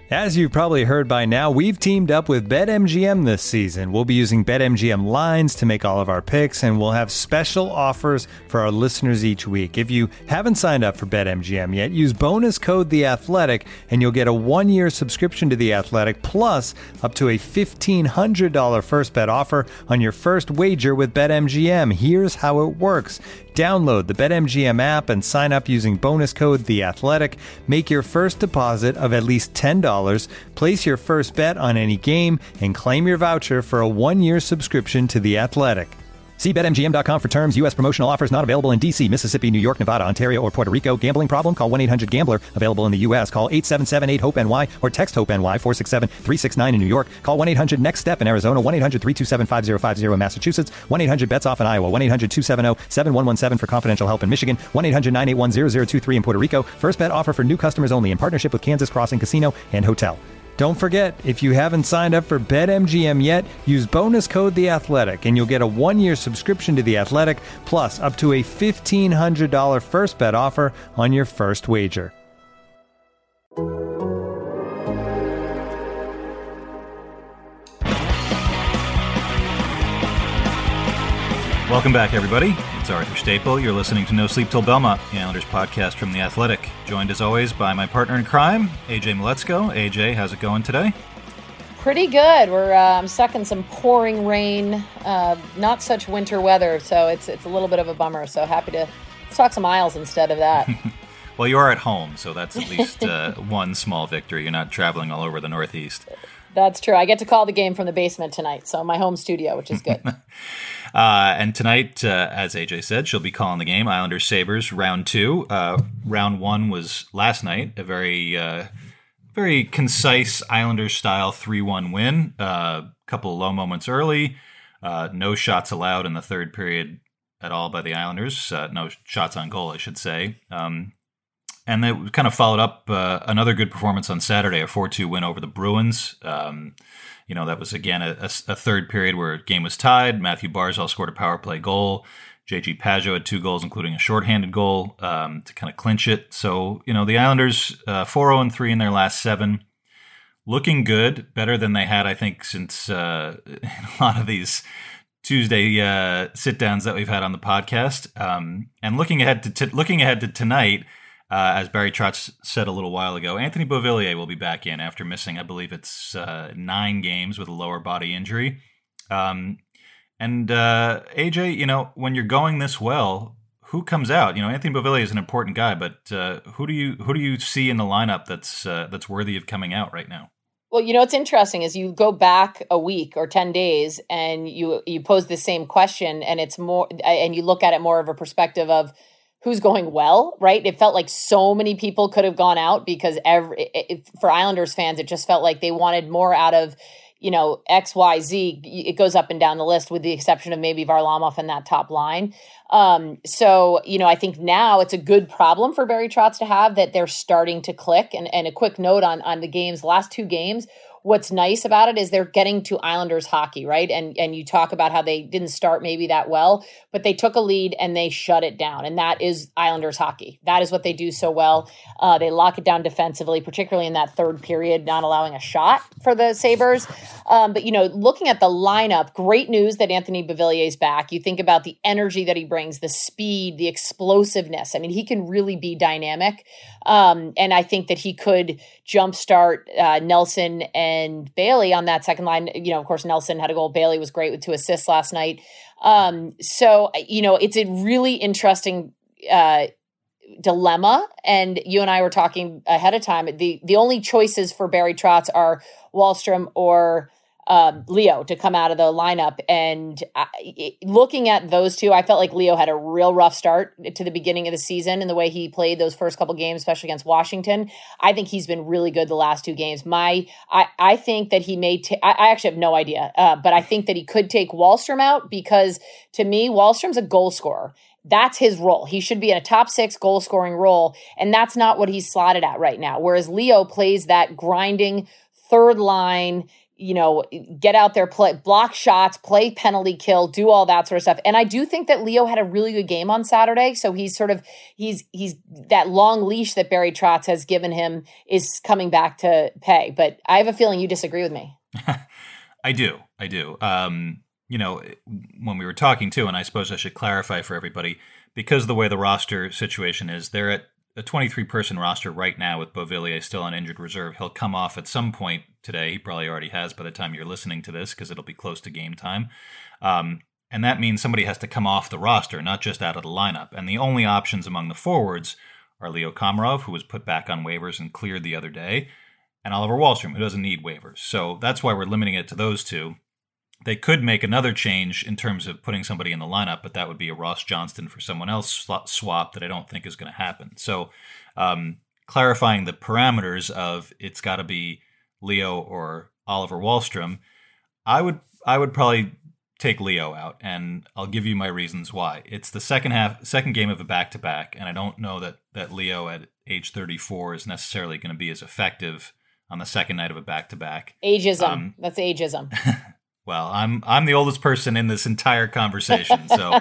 As you've probably heard by now, we've teamed up with BetMGM this season. We'll be using BetMGM lines to make all of our picks, and we'll have special offers for our listeners each week. If you haven't signed up for BetMGM yet, use bonus code The Athletic, and you'll get a 1-year subscription to The Athletic, plus up to a $1,500 first bet offer on your first wager with BetMGM. Here's how it works. Download the BetMGM app and sign up using bonus code The Athletic. Make your first deposit of at least $10. Place your first bet on any game and claim your voucher for a 1-year subscription to The Athletic. See BetMGM.com for terms. U.S. promotional offers not available in D.C., Mississippi, New York, Nevada, Ontario, or Puerto Rico. Gambling problem? Call 1-800-GAMBLER. Available in the U.S. Call 877-8-HOPE-NY or text HOPE-NY 467-369 in New York. Call 1-800-NEXT-STEP in Arizona. 1-800-327-5050 in Massachusetts. 1-800-BETS-OFF in Iowa. 1-800-270-7117 for confidential help in Michigan. 1-800-981-0023 in Puerto Rico. First bet offer for new customers only in partnership with Kansas Crossing Casino and Hotel. Don't forget, if you haven't signed up for BetMGM yet, use bonus code The Athletic, and you'll get a 1-year subscription to The Athletic, plus up to a $1,500 first bet offer on your first wager. Welcome back, everybody. It's Arthur Staple. You're listening to No Sleep Till Belmont, the Islanders podcast from The Athletic. Joined, as always, by my partner in crime, AJ Maletzko. AJ, how's it going today? Pretty good. I'm stuck in some pouring rain, not such winter weather, so it's a little bit of a bummer. So happy to talk some Isles instead of that. Well, you are at home, so that's at least one small victory. You're not traveling all over the Northeast. That's true. I get to call the game from the basement tonight, so my home studio, which is good. And tonight, as AJ said, she'll be calling the game. Islanders Sabres round 2. Round 1 was last night, a very concise Islanders style 3-1 win. A couple of low moments early. No shots allowed in the third period at all by the Islanders. No shots on goal, I should say. And they kind of followed up another good performance on Saturday, a 4-2 win over the Bruins. That was, again, a third period where the game was tied. Matthew Barzal scored a power play goal. J.G. Pageau had 2 goals, including a shorthanded goal to kind of clinch it. So, the Islanders 4-0-3 in their last 7. Looking good, better than they had, I think, since a lot of these Tuesday sit-downs that we've had on the podcast. And looking ahead to tonight, as Barry Trotz said a little while ago, Anthony Beauvillier will be back in after missing, I believe it's 9 games with a lower body injury. AJ, when you're going this well, who comes out? Anthony Beauvillier is an important guy, but who do you see in the lineup that's worthy of coming out right now? Well, what's interesting is you go back a week or 10 days and you pose the same question, and it's more, and you look at it more of a perspective of who's going well, right? It felt like so many people could have gone out because for Islanders fans, it just felt like they wanted more out of, X, Y, Z. It goes up and down the list with the exception of maybe Varlamov and that top line. I think now it's a good problem for Barry Trotz to have that they're starting to click. And a quick note on the games, last 2 games, what's nice about it is they're getting to Islanders hockey, right? And you talk about how they didn't start maybe that well, but they took a lead and they shut it down. And that is Islanders hockey. That is what they do so well. They lock it down defensively, particularly in that third period, not allowing a shot for the Sabres. But looking at the lineup, great news that Anthony Beauvillier is back. You think about the energy that he brings, the speed, the explosiveness. I mean, he can really be dynamic. And I think that he could jumpstart Nelson and Bailey on that second line. Of course, Nelson had a goal. Bailey was great with 2 assists last night. It's a really interesting dilemma. And you and I were talking ahead of time. The only choices for Barry Trotz are Wahlstrom or Leo to come out of the lineup. And looking at those two, I felt like Leo had a real rough start to the beginning of the season and the way he played those first couple games, especially against Washington. I think he's been really good the last 2 games. I think that he may, I actually have no idea, but I think that he could take Wahlstrom out because to me, Wahlstrom's a goal scorer. That's his role. He should be in a top 6 goal scoring role. And that's not what he's slotted at right now. Whereas Leo plays that grinding third line, get out there, play, block shots, play penalty kill, do all that sort of stuff. And I do think that Leo had a really good game on Saturday. So he's that long leash that Barry Trotz has given him is coming back to pay. But I have a feeling you disagree with me. I do. When we were talking too, and I suppose I should clarify for everybody, because the way the roster situation is, they're at a 23-person roster right now with Beauvillier still on injured reserve. He'll come off at some point today. He probably already has by the time you're listening to this, because it'll be close to game time. And that means somebody has to come off the roster, not just out of the lineup. And the only options among the forwards are Leo Komarov, who was put back on waivers and cleared the other day, and Oliver Wahlstrom, who doesn't need waivers. So that's why we're limiting it to those two. They could make another change in terms of putting somebody in the lineup, but that would be a Ross Johnston for someone else swap that I don't think is going to happen. So clarifying the parameters of it's got to be Leo or Oliver Wahlstrom, I would probably take Leo out, and I'll give you my reasons why. It's the second game of a back-to-back, and I don't know that Leo at age 34 is necessarily going to be as effective on the second night of a back-to-back. Ageism. That's ageism. Well, I'm the oldest person in this entire conversation, so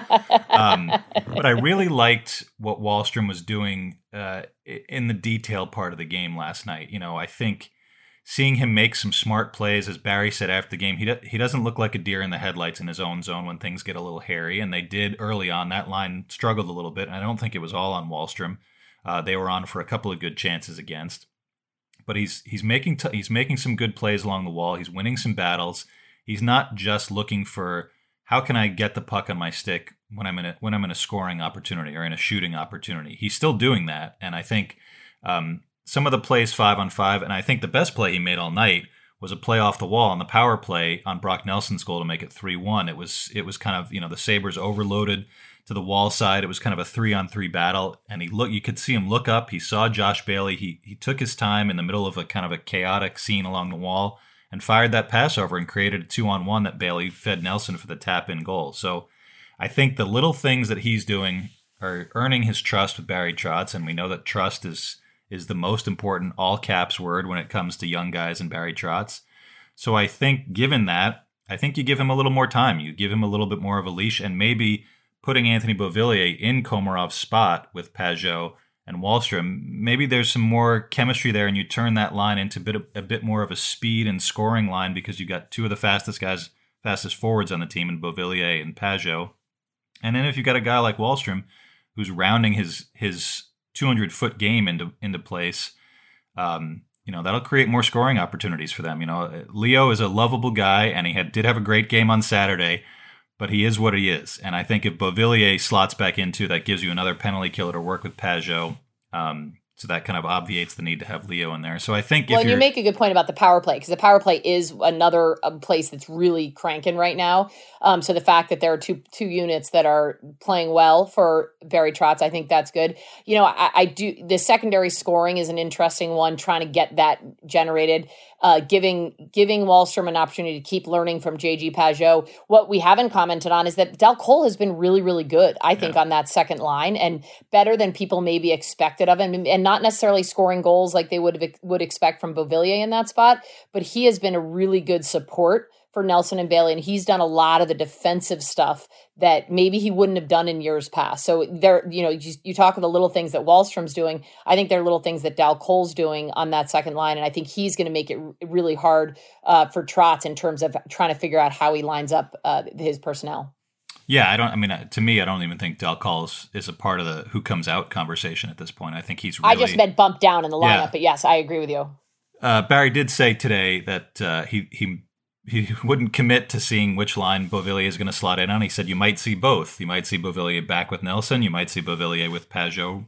but I really liked what Wahlstrom was doing in the detail part of the game last night. I think seeing him make some smart plays, as Barry said after the game, he doesn't look like a deer in the headlights in his own zone when things get a little hairy, and they did early on. That line struggled a little bit, and I don't think it was all on Wahlstrom. They were on for a couple of good chances against, but he's making some good plays along the wall. He's winning some battles. He's not just looking for how can I get the puck on my stick when I'm in a scoring opportunity or in a shooting opportunity. He's still doing that, and I think some of the plays 5-on-5, and I think the best play he made all night was a play off the wall on the power play on Brock Nelson's goal to make it 3-1. It was kind of the Sabres overloaded to the wall side. It was kind of a 3-on-3 battle, and you could see him look up. He saw Josh Bailey. He took his time in the middle of a kind of a chaotic scene along the wall and fired that pass over and created a 2-on-1 that Bailey fed Nelson for the tap-in goal. So I think the little things that he's doing are earning his trust with Barry Trotz, and we know that trust is the most important all caps word when it comes to young guys and Barry Trotz. So I think given that, I think you give him a little more time. You give him a little bit more of a leash, and maybe putting Anthony Beauvillier in Komarov's spot with Pajot and Wahlstrom, maybe there's some more chemistry there, and you turn that line into a bit more of a speed and scoring line because you got two of the fastest forwards on the team in Beauvillier and Pajot. And then if you got a guy like Wahlstrom who's rounding his 200-foot game into place, that'll create more scoring opportunities for them. Leo is a lovable guy, and he did have a great game on Saturday, but he is what he is. And I think if Beauvillier slots back into, that gives you another penalty killer to work with Pajot. So that kind of obviates the need to have Leo in there. So I think you make a good point about the power play, because the power play is another place that's really cranking right now. So the fact that there are two units that are playing well for Barry Trotz, I think that's good. I do. The secondary scoring is an interesting one, trying to get that generated. Giving Wahlstrom an opportunity to keep learning from JG Pajot. What we haven't commented on is that Dal Cole has been really, really good, I think, on that second line, and better than people maybe expected of him, and not necessarily scoring goals like they would expect from Beauvillier in that spot, but he has been a really good support for Nelson and Bailey, and he's done a lot of the defensive stuff that maybe he wouldn't have done in years past. So there, you talk of the little things that Wahlstrom's doing. I think there are little things that Dal Cole's doing on that second line, and I think he's going to make it really hard for Trotz in terms of trying to figure out how he lines up his personnel. Yeah, to me, I don't even think Dal Cole is a part of the who comes out conversation at this point. I think he's really... I just meant bumped down in the lineup, but yes, I agree with you. Barry did say today that he wouldn't commit to seeing which line Beauvillier is going to slot in on. He said you might see both. You might see Beauvillier back with Nelson. You might see Beauvillier with Pajot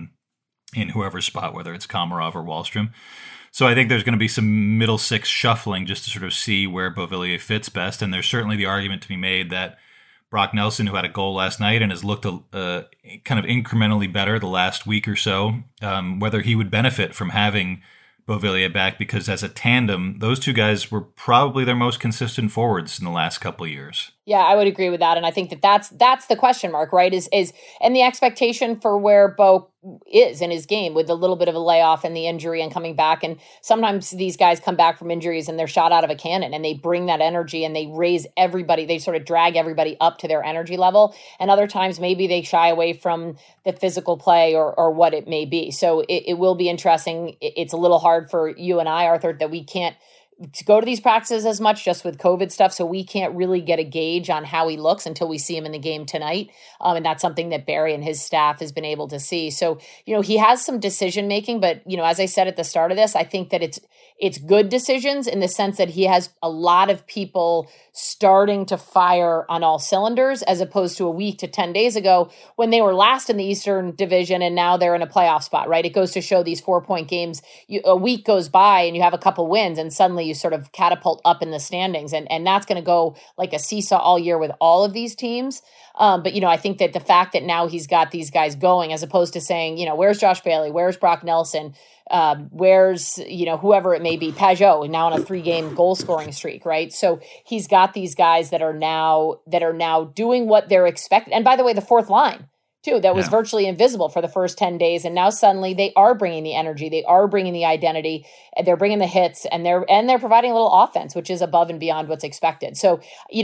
in whoever's spot, whether it's Komarov or Wahlstrom. So I think there's going to be some middle six shuffling just to sort of see where Beauvillier fits best. And there's certainly the argument to be made that Brock Nelson, who had a goal last night and has looked kind of incrementally better the last week or so, whether he would benefit from having Beauvillier back, because as a tandem, those two guys were probably their most consistent forwards in the last couple of years. Yeah, I would agree with that. And I think that's the question mark, right? Is and the expectation for where Bo is in his game with a little bit of a layoff and the injury and coming back. And sometimes these guys come back from injuries and they're shot out of a cannon and they bring that energy and they raise everybody. They sort of drag everybody up to their energy level. And other times maybe they shy away from the physical play or what it may be. So it will be interesting. It's a little hard for you and I, Arthur, that we can't to go to these practices as much just with COVID stuff. So we can't really get a gauge on how he looks until we see him in the game tonight. And that's something that Barry and his staff has been able to see. So, he has some decision making, but, as I said at the start of this, I think that it's good decisions in the sense that he has a lot of people starting to fire on all cylinders, as opposed to a week to 10 days ago when they were last in the Eastern Division and now they're in a playoff spot, right? It goes to show these 4-point games, a week goes by and you have a couple wins and suddenly you sort of catapult up in the standings. And that's going to go like a seesaw all year with all of these teams. But, I think that the fact that now he's got these guys going, as opposed to saying, where's Josh Bailey? Where's Brock Nelson? Where's, whoever it may be, Pajot, now on a 3-game goal scoring streak, right? So he's got these guys that are now doing what they're expected. And by the way, the fourth line too, that was virtually invisible for the first 10 days. And now suddenly they are bringing the energy, they are bringing the identity, and they're bringing the hits, and they're providing a little offense, which is above and beyond what's expected. So,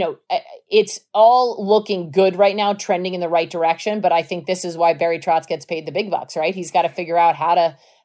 it's all looking good right now, trending in the right direction. But I think this is why Barry Trotz gets paid the big bucks, right? He's got to figure out how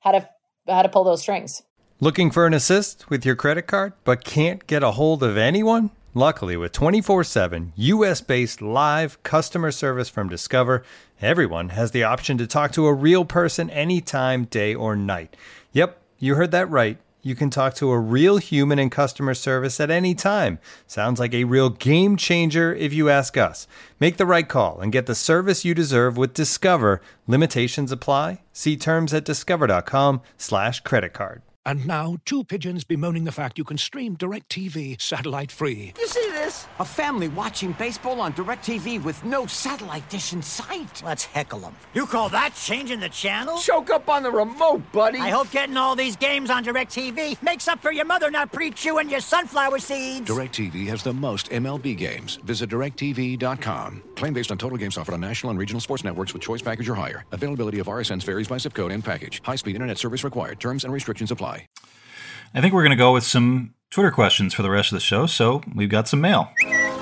to pull those strings. Looking for an assist with your credit card, but can't get a hold of anyone? Luckily, with 24/7 U.S.-based live customer service from Discover, everyone has the option to talk to a real person anytime, day or night. Yep, you heard that right. You can talk to a real human in customer service at any time. Sounds like a real game changer if you ask us. Make the right call and get the service you deserve with Discover. Limitations apply. See terms at discover.com/creditcard. And now, two pigeons bemoaning the fact you can stream DirecTV satellite-free. You see this? A family watching baseball on DirecTV with no satellite dish in sight. Let's heckle them. You call that changing the channel? Choke up on the remote, buddy. I hope getting all these games on DirecTV makes up for your mother not pre-chewing your sunflower seeds. DirecTV has the most MLB games. Visit DirecTV.com. Claim based on total games offered on national and regional sports networks with choice package or higher. Availability of RSNs varies by zip code and package. High-speed internet service required. Terms and restrictions apply. I think we're going to go with some Twitter questions for the rest of the show, so we've got some mail.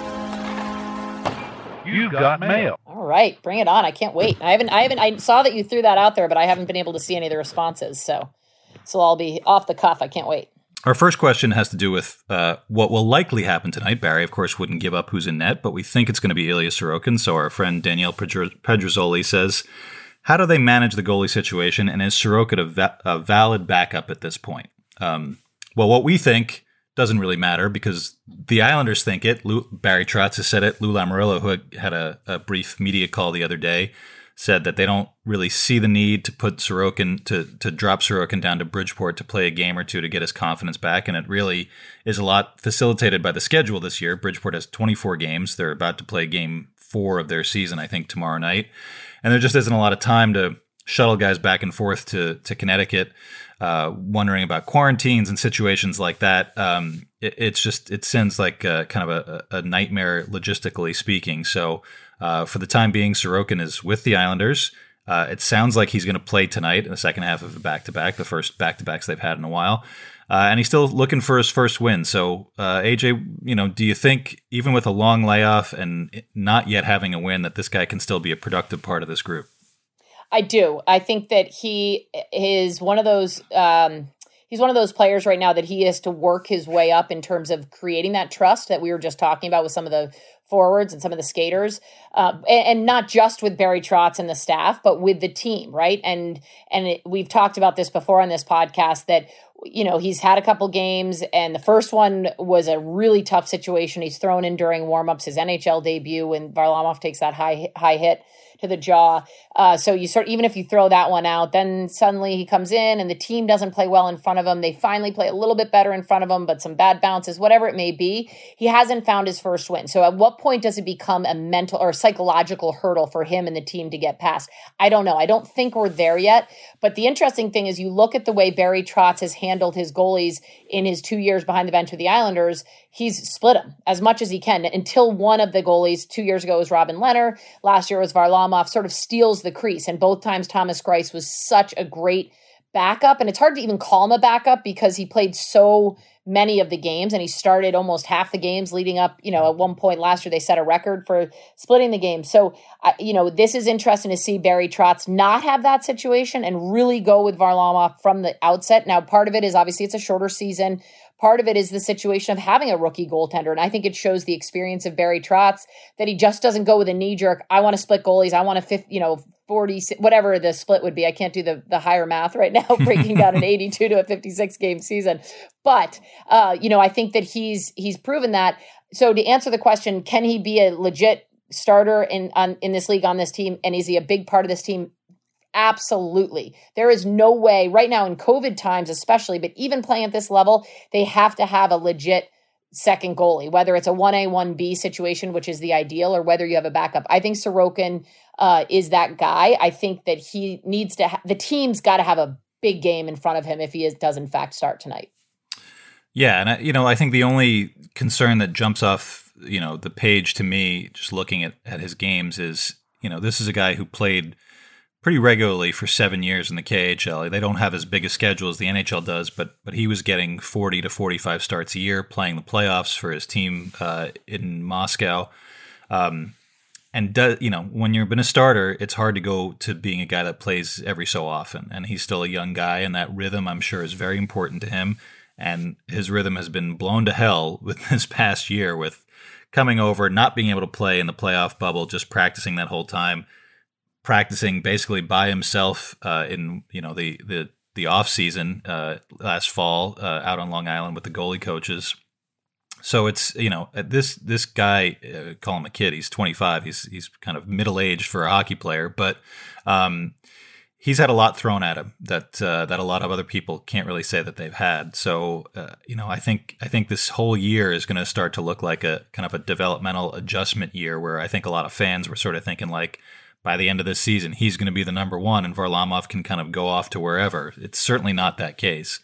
You've got mail. All right, bring it on. I can't wait. I saw that you threw that out there, but I haven't been able to see any of the responses, so I'll be off the cuff. I can't wait. Our first question has to do with what will likely happen tonight. Barry, of course, wouldn't give up who's in net, but we think it's going to be Ilya Sorokin. So our friend Danielle Pedrozzoli says, how do they manage the goalie situation, and is Sorokin a valid backup at this point? Well, what we think doesn't really matter because the Islanders think it. Barry Trotz has said it. Lou Lamoriello, who had a brief media call the other day, said that they don't really see the need to put Sorokin, to drop Sorokin down to Bridgeport to play a game or two to get his confidence back. And it really is a lot facilitated by the schedule this year. Bridgeport has 24 games. They're about to play game 4 of their season, I think, tomorrow night. And there just isn't a lot of time to shuttle guys back and forth to Connecticut, wondering about quarantines and situations like that. It sends like kind of a nightmare logistically speaking. So for the time being, Sorokin is with the Islanders. It sounds like he's going to play tonight in the second half of a back-to-back, the first back-to-backs they've had in a while. And he's still looking for his first win. So, AJ, do you think even with a long layoff and not yet having a win that this guy can still be a productive part of this group? I do. I think that he is one of those. He's one of those players right now that he has to work his way up in terms of creating that trust that we were just talking about with some of the forwards and some of the skaters, and not just with Barry Trotz and the staff, but with the team, right? And we've talked about this before on this podcast that, he's had a couple games, and the first one was a really tough situation. He's thrown in during warmups, his NHL debut, when Varlamov takes that high hit to the jaw. So even if you throw that one out, then suddenly he comes in and the team doesn't play well in front of him. They finally play a little bit better in front of him, but some bad bounces, whatever it may be. He hasn't found his first win. So at what what point does it become a mental or psychological hurdle for him and the team to get past? I don't know. I don't think we're there yet. But the interesting thing is you look at the way Barry Trotz has handled his goalies in his 2 years behind the bench with the Islanders. He's split them as much as he can until one of the goalies 2 years ago was Robin Lehner. Last year was Varlamov, sort of steals the crease. And both times Thomas Greiss was such a great backup. And it's hard to even call him a backup because he played so many of the games and he started almost half the games leading up. At one point last year, they set a record for splitting the game. So, this is interesting to see Barry Trotz not have that situation and really go with Varlamov from the outset. Now, part of it is obviously it's a shorter season. Part of it is the situation of having a rookie goaltender. And I think it shows the experience of Barry Trotz that he just doesn't go with a knee jerk. I want to split goalies. I want a 40, whatever the split would be. I can't do the higher math right now, breaking down an 82 to a 56 game season. But, I think that he's proven that. So to answer the question, can he be a legit starter in this league on this team? And is he a big part of this team? Absolutely. There is no way right now in COVID times, especially, but even playing at this level, they have to have a legit second goalie, whether it's a 1A, 1B situation, which is the ideal, or whether you have a backup. I think Sorokin is that guy. I think that he needs to, the team's got to have a big game in front of him if he does in fact start tonight. Yeah. And I think the only concern that jumps off, the page to me, just looking at his games is, this is a guy who played pretty regularly for 7 years in the KHL. They don't have as big a schedule as the NHL does, but he was getting 40 to 45 starts a year, playing the playoffs for his team in Moscow. When you've been a starter, it's hard to go to being a guy that plays every so often. And he's still a young guy, and that rhythm, I'm sure, is very important to him. And his rhythm has been blown to hell with this past year, with coming over, not being able to play in the playoff bubble, just practicing that whole time. Practicing basically by himself in the off season last fall out on Long Island with the goalie coaches. So it's this guy, call him a kid. He's 25. He's kind of middle aged for a hockey player, but he's had a lot thrown at him that a lot of other people can't really say that they've had. So I think this whole year is going to start to look like a kind of a developmental adjustment year, where I think a lot of fans were sort of thinking like, by the end of this season, he's going to be the number one, and Varlamov can kind of go off to wherever. It's certainly not that case.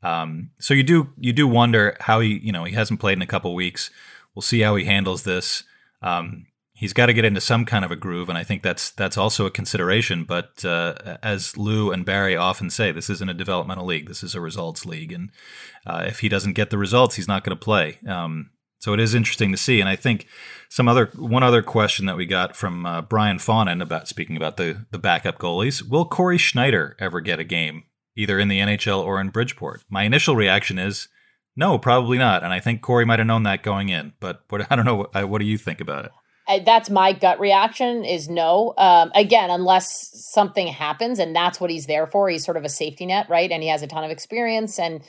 So you do wonder how he hasn't played in a couple weeks. We'll see how he handles this. He's got to get into some kind of a groove, and I think that's also a consideration. But as Lou and Barry often say, this isn't a developmental league. This is a results league, and if he doesn't get the results, he's not going to play. So it is interesting to see. And I think one other question that we got from Brian Fawnin speaking about the backup goalies. Will Corey Schneider ever get a game, either in the NHL or in Bridgeport? My initial reaction is no, probably not. And I think Corey might have known that going in. But I don't know. What do you think about it? That's my gut reaction is no. Again, unless something happens, and that's what he's there for. He's sort of a safety net, right? And he has a ton of experience, and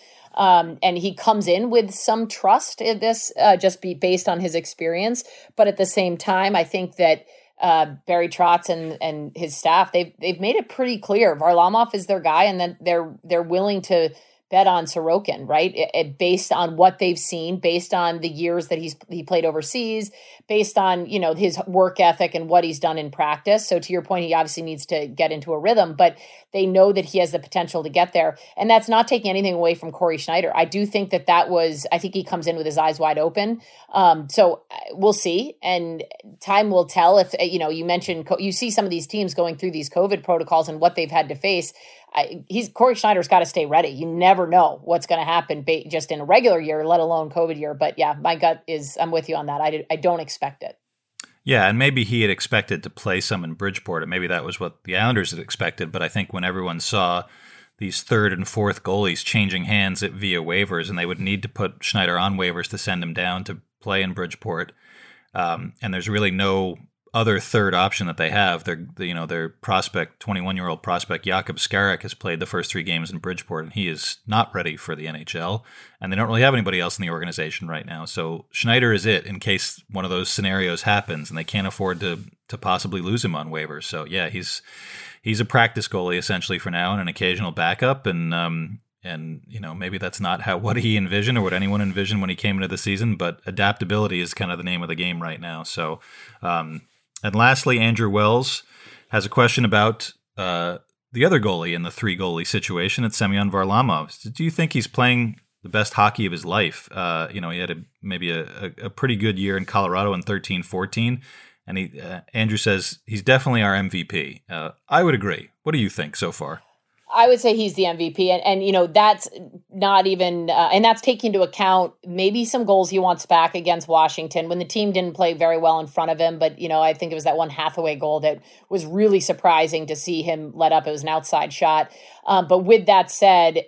he comes in with some trust in this, just based on his experience. But at the same time, I think that Barry Trotz and his staff, they've made it pretty clear Varlamov is their guy, and then they're willing to bet on Sorokin, right? Based on what they've seen, based on the years that he played overseas, based on, his work ethic and what he's done in practice. So to your point, he obviously needs to get into a rhythm, but they know that he has the potential to get there. And that's not taking anything away from Corey Schneider. I do think I think he comes in with his eyes wide open. So we'll see. And time will tell if, you mentioned, you see some of these teams going through these COVID protocols and what they've had to face. Corey Schneider's got to stay ready. You never know what's going to happen just in a regular year, let alone COVID year. But yeah, my gut is I'm with you on that. I don't expect it. Yeah, and maybe he had expected to play some in Bridgeport, and maybe that was what the Islanders had expected. But I think when everyone saw these third and fourth goalies changing hands via waivers, and they would need to put Schneider on waivers to send him down to play in Bridgeport, and there's really no other third option that they have. Their prospect, 21-year-old prospect Jakub Skarek has played the first 3 games in Bridgeport, and he is not ready for the NHL. And they don't really have anybody else in the organization right now. So Schneider is it in case one of those scenarios happens, and they can't afford to possibly lose him on waivers. So yeah, he's a practice goalie essentially for now, and an occasional backup. And And, maybe that's not what he envisioned or what anyone envisioned when he came into the season, but adaptability is kind of the name of the game right now. So, and lastly, Andrew Wells has a question about the other goalie in the 3-goalie situation. It's Semyon Varlamov. Do you think he's playing the best hockey of his life? He had maybe a pretty good year in Colorado in 13-14. And Andrew says he's definitely our MVP. I would agree. What do you think so far? I would say he's the MVP. And that's not even, and that's taking into account maybe some goals he wants back against Washington when the team didn't play very well in front of him. But, I think it was that one Hathaway goal that was really surprising to see him let up. It was an outside shot. But with that said,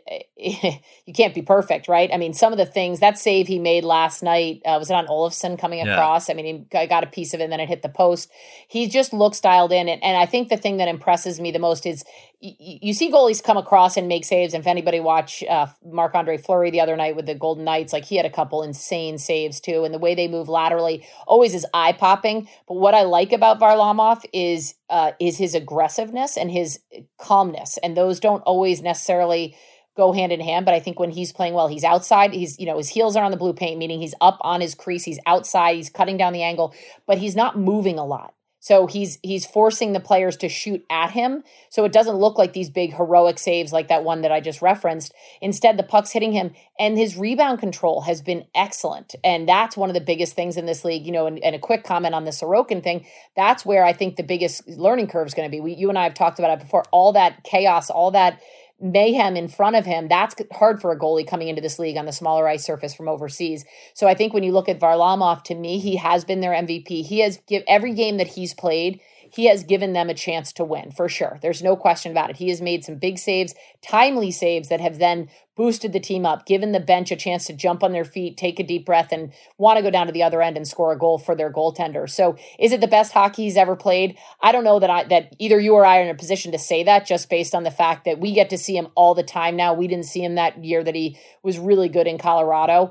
you can't be perfect, right? I mean, some of the things, that save he made last night, was it on Olofsson coming across? I mean, he got a piece of it and then it hit the post. He just looks dialed in. And I think the thing that impresses me the most is you see goalies come across and make saves. And if anybody watched Marc-Andre Fleury the other night with the Golden Knights, like he had a couple insane saves too. And the way they move laterally always is eye-popping. But what I like about Varlamov is his aggressiveness and his calmness. And those don't always necessarily go hand in hand. But I think when he's playing well, he's outside. He's, his heels are on the blue paint, meaning he's up on his crease. He's outside. He's cutting down the angle, but he's not moving a lot. So he's forcing the players to shoot at him. So it doesn't look like these big heroic saves like that one that I just referenced. Instead, the puck's hitting him, and his rebound control has been excellent. And that's one of the biggest things in this league, and a quick comment on the Sorokin thing. That's where I think the biggest learning curve is going to be. You and I have talked about it before. All that chaos, all that mayhem in front of him, that's hard for a goalie coming into this league on the smaller ice surface from overseas. So I think when you look at Varlamov, to me, he has been their MVP. He has every game that he's played, he has given them a chance to win, for sure. There's no question about it. He has made some big saves, timely saves that have then boosted the team up, given the bench a chance to jump on their feet, take a deep breath, and want to go down to the other end and score a goal for their goaltender. So is it the best hockey he's ever played? I don't know that either you or I are in a position to say that, just based on the fact that we get to see him all the time now. We didn't see him that year that he was really good in Colorado.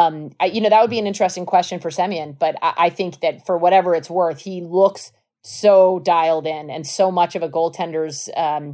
That would be an interesting question for Semyon, but I think that for whatever it's worth, he looks so dialed in, and so much of a goaltender's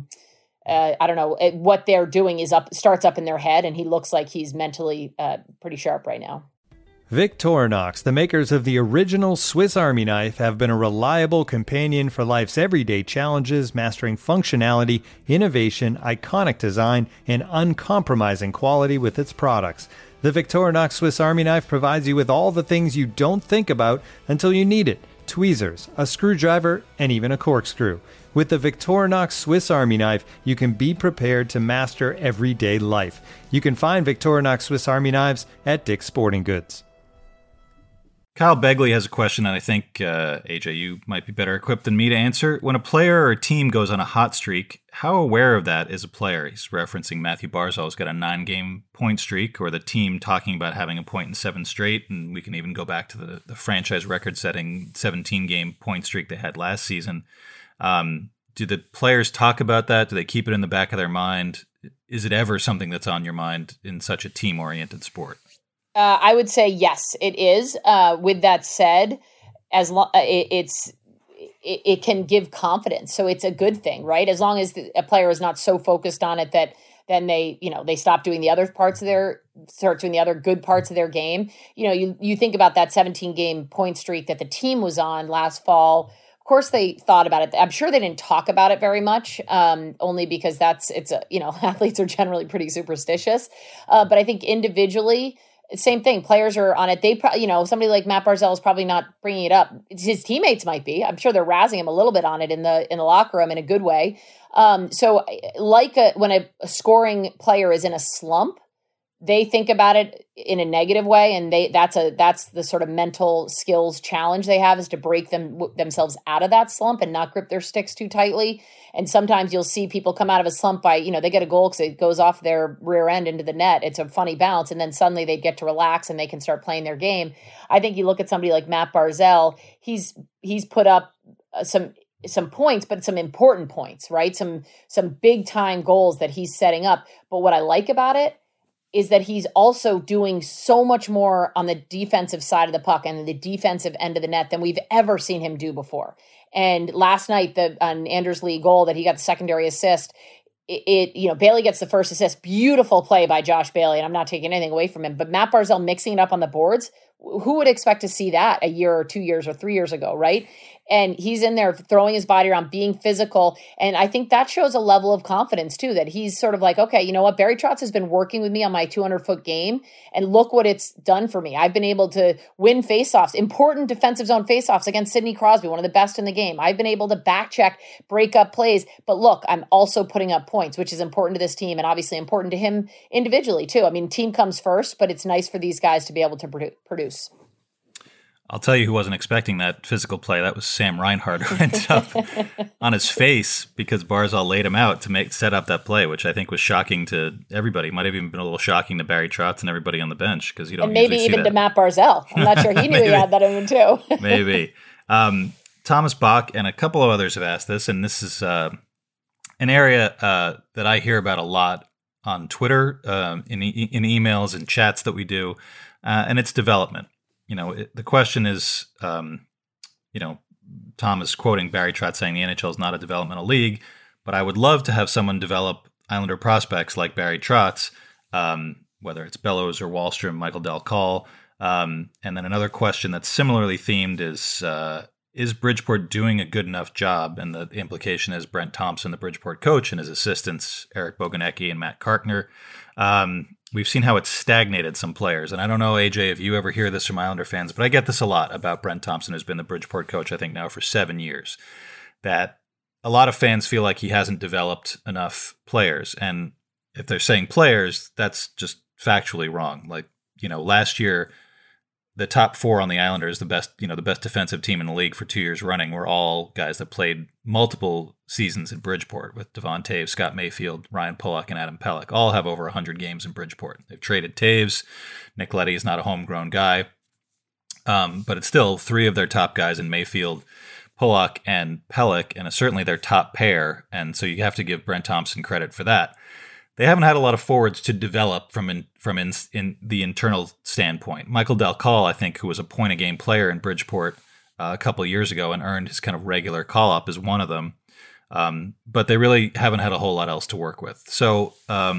what they're doing starts up in their head, and he looks like he's mentally pretty sharp right now. Victorinox, the makers of the original Swiss Army knife, have been a reliable companion for life's everyday challenges, mastering functionality, innovation, iconic design, and uncompromising quality with its products. The Victorinox Swiss Army knife provides you with all the things you don't think about until you need it. Tweezers, a screwdriver, and even a corkscrew. With the Victorinox Swiss Army knife, you can be prepared to master everyday life. You can find Victorinox Swiss Army knives at Dick's Sporting Goods. Kyle Begley has a question that I think, AJ, you might be better equipped than me to answer. When a player or a team goes on a hot streak, how aware of that is a player? He's referencing Matthew Barzal's got a 9-game point streak, or the team talking about having a point in 7 straight, and we can even go back to the franchise record-setting 17-game point streak they had last season. Do the players talk about that? Do they keep it in the back of their mind? Is it ever something that's on your mind in such a team-oriented sport? I would say yes, it is. With that said, it can give confidence, so it's a good thing, right? As long as a player is not so focused on it that then they stop doing the other parts of start doing the other good parts of their game. You think about that 17-game point streak that the team was on last fall. Of course, they thought about it. I'm sure they didn't talk about it very much, only because athletes are generally pretty superstitious. But I think individually, same thing. Players are on it. They somebody like Matt Barzal is probably not bringing it up. His teammates might be. I'm sure they're razzing him a little bit on it in the locker room in a good way. So when a scoring player is in a slump, they think about it in a negative way, and that's the sort of mental skills challenge they have, is to break themselves out of that slump and not grip their sticks too tightly. And sometimes you'll see people come out of a slump by, they get a goal because it goes off their rear end into the net. It's a funny bounce, and then suddenly they get to relax and they can start playing their game. I think you look at somebody like Matt Barzal, he's put up some points, but some important points, right? Some big time goals that he's setting up. But what I like about it is that he's also doing so much more on the defensive side of the puck and the defensive end of the net than we've ever seen him do before. And last night, on Anders Lee goal that he got the secondary assist, Bailey gets the first assist. Beautiful play by Josh Bailey, and I'm not taking anything away from him. But Matt Barzal mixing it up on the boards, who would expect to see that a year or 2 years or 3 years ago, right? And he's in there throwing his body around, being physical. And I think that shows a level of confidence, too, that he's sort of like, okay, you know what? Barry Trotz has been working with me on my 200-foot game, and look what it's done for me. I've been able to win faceoffs, important defensive zone faceoffs against Sidney Crosby, one of the best in the game. I've been able to back check, break up plays. But look, I'm also putting up points, which is important to this team and obviously important to him individually, too. I mean, team comes first, but it's nice for these guys to be able to produce. I'll tell you who wasn't expecting that physical play. That was Sam Reinhart, who ended up on his face because Barzal laid him out to set up that play, which I think was shocking to everybody. It might have even been a little shocking to Barry Trotz and everybody on the bench because you don't. And maybe even to Matt Barzal. I'm not sure he knew he had that in him too. Maybe. Thomas Bach and a couple of others have asked this, and this is an area that I hear about a lot on Twitter, in emails and chats that we do, and it's development. The question is, Tom is quoting Barry Trotz saying the NHL is not a developmental league, but I would love to have someone develop Islander prospects like Barry Trotz, whether it's Bellows or Wahlstrom, Michael Del Call. And then another question that's similarly themed is Bridgeport doing a good enough job? And the implication is Brent Thompson, the Bridgeport coach, and his assistants, Eric Boganecki and Matt Kartner. We've seen how it's stagnated some players. And I don't know, AJ, if you ever hear this from Islander fans, but I get this a lot about Brent Thompson, who's been the Bridgeport coach, I think, now for 7 years, that a lot of fans feel like he hasn't developed enough players. And if they're saying players, that's just factually wrong. Like, last year, the top four on the Islanders, the best defensive team in the league for 2 years running, were all guys that played multiple seasons in Bridgeport with Devon Toews, Scott Mayfield, Ryan Pulock, and Adam Pelech. All have over 100 games in Bridgeport. They've traded Toews. Nick Leddy is not a homegrown guy. But it's still three of their top guys in Mayfield, Pulock, and Pelech, and it's certainly their top pair. And so you have to give Brent Thompson credit for that. They haven't had a lot of forwards to develop from the internal standpoint. Michael Del Call, I think, who was a point-a-game player in Bridgeport a couple of years ago and earned his kind of regular call-up, is one of them. But they really haven't had a whole lot else to work with. So,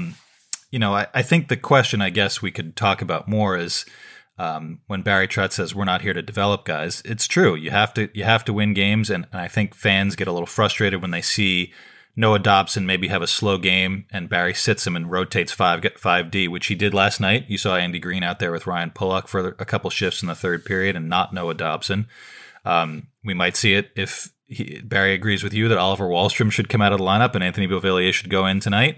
I think the question I guess we could talk about more is when Barry Trotz says we're not here to develop guys. It's true. You have to win games, and I think fans get a little frustrated when they see Noah Dobson maybe have a slow game and Barry sits him and rotates 5D, which he did last night. You saw Andy Green out there with Ryan Pulock for a couple shifts in the third period and not Noah Dobson. We might see it if Barry agrees with you that Oliver Wahlstrom should come out of the lineup and Anthony Beauvillier should go in tonight.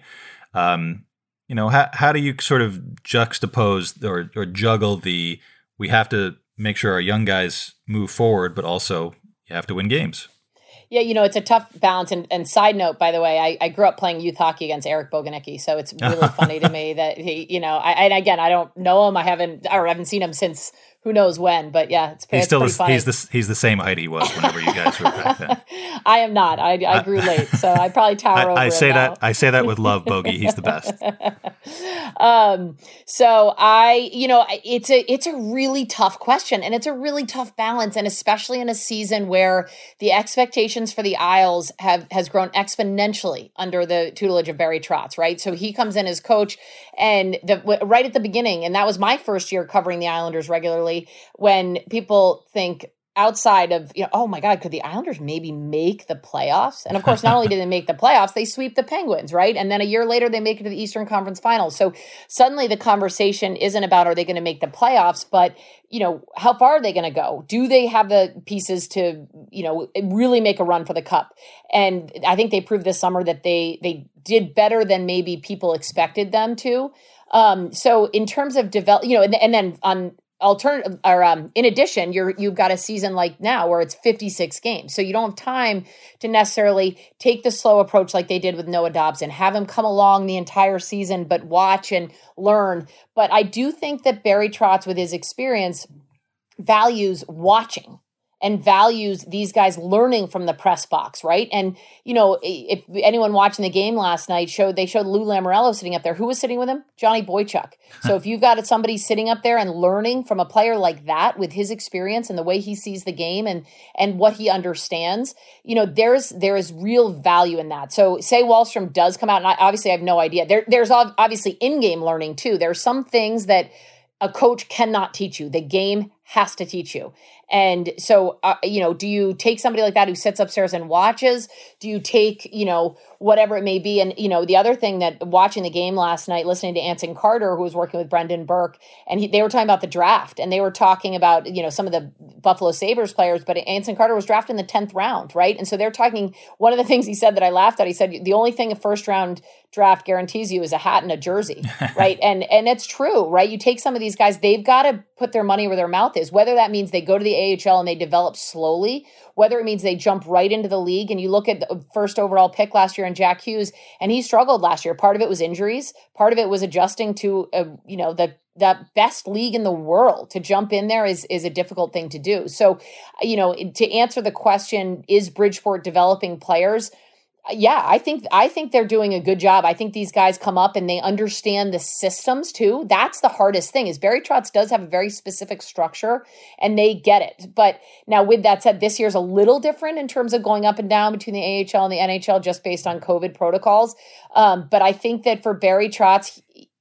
How do you sort of juxtapose or juggle we have to make sure our young guys move forward, but also you have to win games? Yeah, it's a tough balance. And side note, by the way, I grew up playing youth hockey against Eric Boganecki, so it's really funny to me that he, and again, I don't know him. I haven't seen him since who knows when, but yeah, it's pretty funny. He's the same height he was whenever you guys were back then. I am not. I grew late, so I probably tower over I say him now. I say that with love, Bogey. He's the best. So it's a really tough question, and it's a really tough balance, and especially in a season where the expectations for the Isles has grown exponentially under the tutelage of Barry Trotz, right? So he comes in as coach, and right at the beginning, and that was my first year covering the Islanders regularly, when people think outside of, oh my God, could the Islanders maybe make the playoffs? And of course, not only did they make the playoffs, they sweep the Penguins, right? And then a year later, they make it to the Eastern Conference Finals. So suddenly the conversation isn't about, are they going to make the playoffs, but, how far are they going to go? Do they have the pieces to, really make a run for the Cup? And I think they proved this summer that they did better than maybe people expected them to. So in terms of and then on alternative, or in addition, you've got a season like now where it's 56 games. So you don't have time to necessarily take the slow approach like they did with Noah Dobson, have him come along the entire season, but watch and learn. But I do think that Barry Trotz, with his experience, values watching and values these guys learning from the press box, right? And, you know, if anyone watching the game last night they showed Lou Lamoriello sitting up there. Who was sitting with him? Johnny Boychuk. So if you've got somebody sitting up there and learning from a player like that with his experience and the way he sees the game and what he understands, you know, there is real value in that. So say Wahlstrom does come out, and obviously I have no idea. There's obviously in-game learning too. There's some things that a coach cannot teach you. The game has to teach you. And so, you know, do you take somebody like that who sits upstairs and watches? Do you take, you know, whatever it may be? And, you know, the other thing that watching the game last night, listening to Anson Carter, who was working with Brendan Burke, and they were talking about the draft, and they were talking about, you know, some of the Buffalo Sabres players, but Anson Carter was drafted in the 10th round, right? And so they're talking, one of the things he said that I laughed at, he said, the only thing a first round draft guarantees you is a hat and a jersey, right? And it's true, right? You take some of these guys, they've got to put their money where their mouth is, whether that means they go to the AHL and they develop slowly, whether it means they jump right into the league. And you look at the first overall pick last year in Jack Hughes, and he struggled last year. Part of it was injuries. Part of it was adjusting to, you know, the best league in the world. To jump in there is a difficult thing to do. So, you know, to answer the question, is Bridgeport developing players? Yeah, I think they're doing a good job. I think these guys come up and they understand the systems too. That's the hardest thing, is Barry Trotz does have a very specific structure and they get it. But now with that said, this year's a little different in terms of going up and down between the AHL and the NHL just based on COVID protocols. But I think that for Barry Trotz,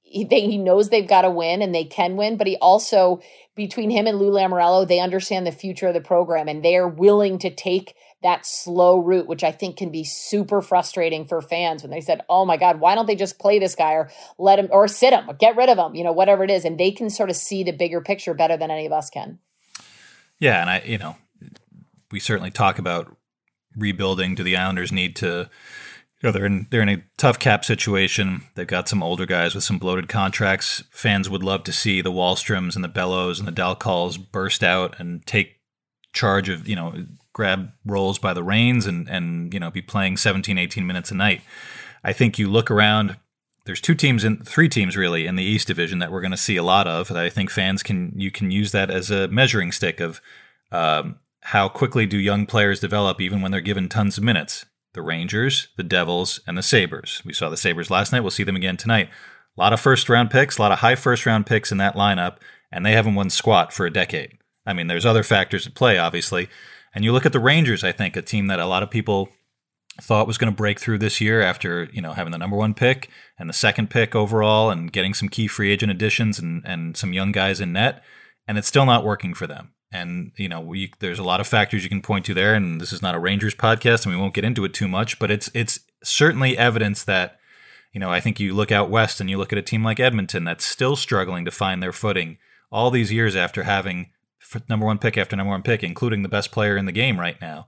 he knows they've got to win and they can win, but he also, between him and Lou Lamoriello, they understand the future of the program and they are willing to take that slow route, which I think can be super frustrating for fans when they said, oh my God, why don't they just play this guy or let him or sit him or get rid of him, you know, whatever it is. And they can sort of see the bigger picture better than any of us can. Yeah. And we certainly talk about rebuilding. Do the Islanders need to, you know, they're in a tough cap situation. They've got some older guys with some bloated contracts. Fans would love to see the Wallstroms and the Bellows and the Dalcalls burst out and take charge of, you know, grab roles by the reins and you know, be playing 17, 18 minutes a night. I think you look around, there's three teams really in the East Division that we're going to see a lot of. That I think fans can use that as a measuring stick of how quickly do young players develop even when they're given tons of minutes. The Rangers, the Devils, and the Sabres. We saw the Sabres last night. We'll see them again tonight. A lot of first-round picks, a lot of high first-round picks in that lineup, and they haven't won squat for a decade. I mean, there's other factors at play, obviously. And you look at the Rangers, I think, a team that a lot of people thought was going to break through this year after, you know, having the number one pick and the second pick overall and getting some key free agent additions and some young guys in net, and it's still not working for them. And, you know, there's a lot of factors you can point to there, and this is not a Rangers podcast, and we won't get into it too much, but it's certainly evidence that, you know, I think you look out west and you look at a team like Edmonton that's still struggling to find their footing all these years after having number one pick after number one pick, including the best player in the game right now.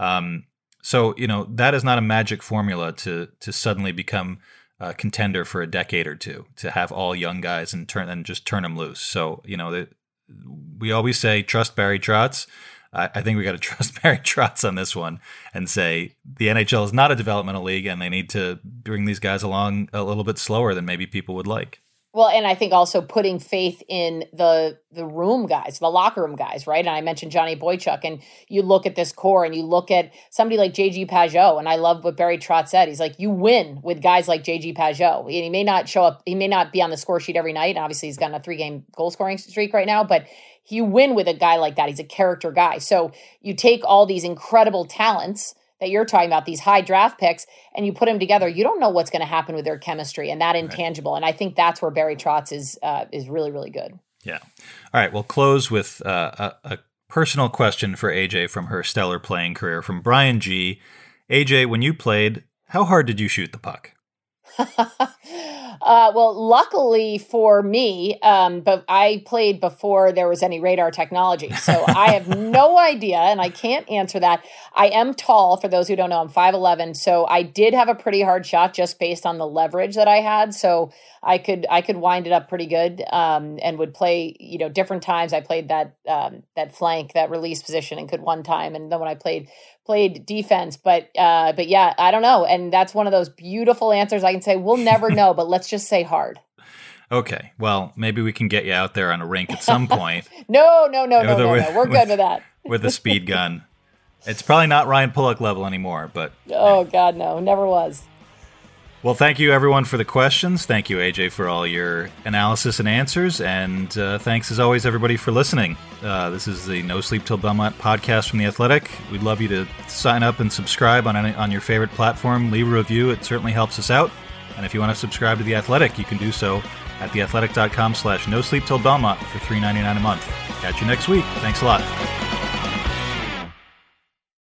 So, you know, that is not a magic formula to suddenly become a contender for a decade or two, to have all young guys and just turn them loose. So, you know, we always say, trust Barry Trotz. I think we got to trust Barry Trotz on this one and say the NHL is not a developmental league and they need to bring these guys along a little bit slower than maybe people would like. Well, and I think also putting faith in the room guys, the locker room guys, right? And I mentioned Johnny Boychuk, and you look at this core and you look at somebody like J.G. Pageau, and I love what Barry Trotz said. He's like, you win with guys like J.G. Pageau. And he may not show up, he may not be on the score sheet every night. And obviously, he's got a 3-game goal scoring streak right now, but you win with a guy like that. He's a character guy. So you take all these incredible talents that you're talking about, these high draft picks, and you put them together, you don't know what's going to happen with their chemistry and that intangible. Right. And I think that's where Barry Trotz is really, really good. Yeah. All right. We'll close with a personal question for AJ from her stellar playing career from Brian G. AJ, when you played, how hard did you shoot the puck? Well, luckily for me, but I played before there was any radar technology. So I have no idea, and I can't answer that. I am tall, for those who don't know, I'm 5'11". So I did have a pretty hard shot just based on the leverage that I had. So I could wind it up pretty good, and would play, you know, different times. I played that flank, that release position, and could one time. And then when I played defense, but yeah, I don't know. And that's one of those beautiful answers I can say, we'll never know, but let's just say hard. Okay, well, maybe we can get you out there on a rink at some point. No. We're good with that. With a speed gun. It's probably not Ryan Pullock level anymore, but... Oh, God, no. Never was. Well, thank you, everyone, for the questions. Thank you, AJ, for all your analysis and answers. And thanks, as always, everybody, for listening. This is the No Sleep Till Belmont podcast from The Athletic. We'd love you to sign up and subscribe on your favorite platform. Leave a review. It certainly helps us out. And if you want to subscribe to The Athletic, you can do so at theathletic.com/NoSleepTillBelmont for $3.99 a month. Catch you next week. Thanks a lot.